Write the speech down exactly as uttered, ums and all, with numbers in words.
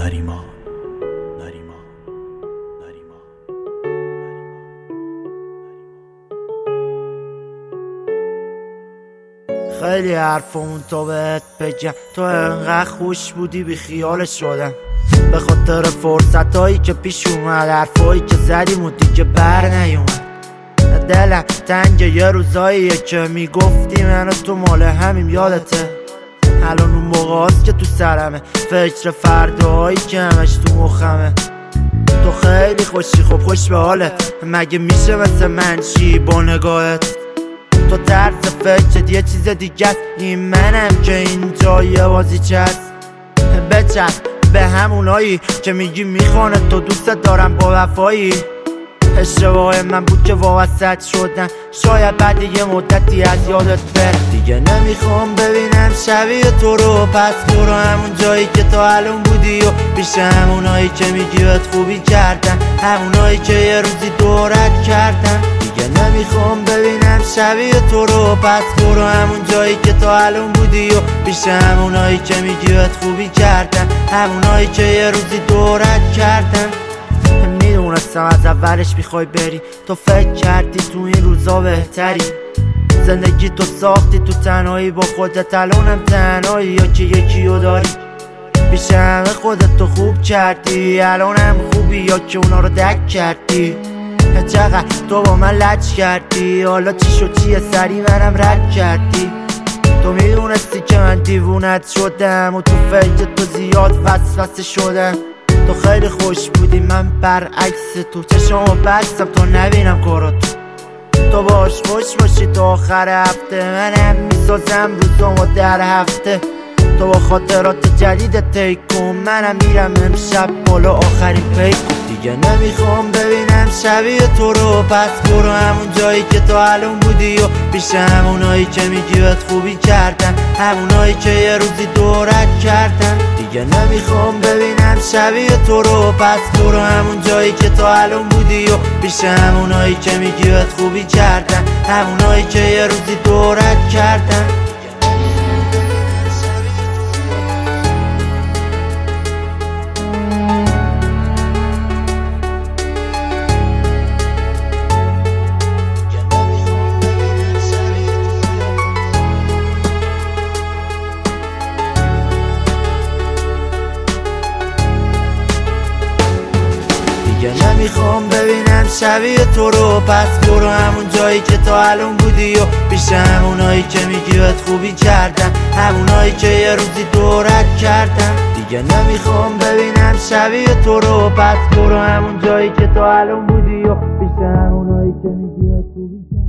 نریمان نریمان نریمان خیلی حرفمون تو بهت بگم، تو انقدر خوش بودی بی خیال شدم به خاطر فرصت هایی که پیش اومد، حرفایی که زدیم و دیگه بر نیومد. دلم تنگ یه روزاییه که میگفتی من و تو مال همیم، یادته؟ الان اون موقع هاست که تو سرمه، فکر فرداهایی که همش تو مخمه. تو خیلی خوشی، خب خوش به حالت، مگه میشه مثل من چی با نگاهت؟ تو طرز فکرت یه چیز دیگه است، این منم که اینجا یه بازی چست. بچست به همونایی که میگی میخوانه تو دوست دارم با وفایی. اشتباه من بود که واسط شدم، شاید بعد یه مدتی از یادت بر. دیگه نمیخوام ببینم شبیه تو رو، پس برو همون جایی که تو الان بودی و پیش همونایی که میگی بهت خوبی کردن، همونایی که یه روزی دورت کردن. دیگه نمیخوام ببینم شبیه تو رو، پس برو همون جایی که تو الان بودی و پیش همونایی که میگی بهت خوبی کردن، همونایی که یه روزی دورت کردن. میدونستم از اولش میخوای بری، تو فکر کردی تو این روزا بهتری. زندگی تو ساختی تو تنهایی با خودت، الانم تنهایی یا که یکیو داری. پیش همه خودت تو خوب کردی، الانم خوبی یا که اونا رو دک کردی. چقدر تو با من لج کردی، حالا چی شد چیه سری منم رد کردی. تو میدونستی که من دیوونت شدم و تو فکر تو زیاد وسوسه شدم. تو خیلی خوش بودی، من برعکس تو، چشمو بستم تا نبینم کاراتو. تو باش خوش باشی تا آخر هفته، منم میسازم روزامو در هفته. تو با خاطرات جدید تیکون، منم میرم امشب بالا آخرین پیکون. دیگه نمیخوام ببینم شبیه تو رو، پس برو همون جایی که تو الان بودی و پیش همونایی که میگی بهت خوبی کردن، همونایی که یه روزی دورت کردن. دیگه نمیخوام ببینم شبیه تو رو، پس برو همون جایی که تو الان بودی و پیش همونایی که میگی بهت خوبی کردن، همونایی که یه روزی دورت کردن. دیگه نمیخوام ببینم شبیه تو رو، پس برو همون جایی که تو الان بودی و پیش همونایی که میگی بهت خوبی کردن، همونایی که یه روزی دورت کردن. دیگه نمیخوام ببینم شبیه تو رو، پس برو همون جایی که تو الان بودی و پیش همونایی که میگی بهت خوبی کردن.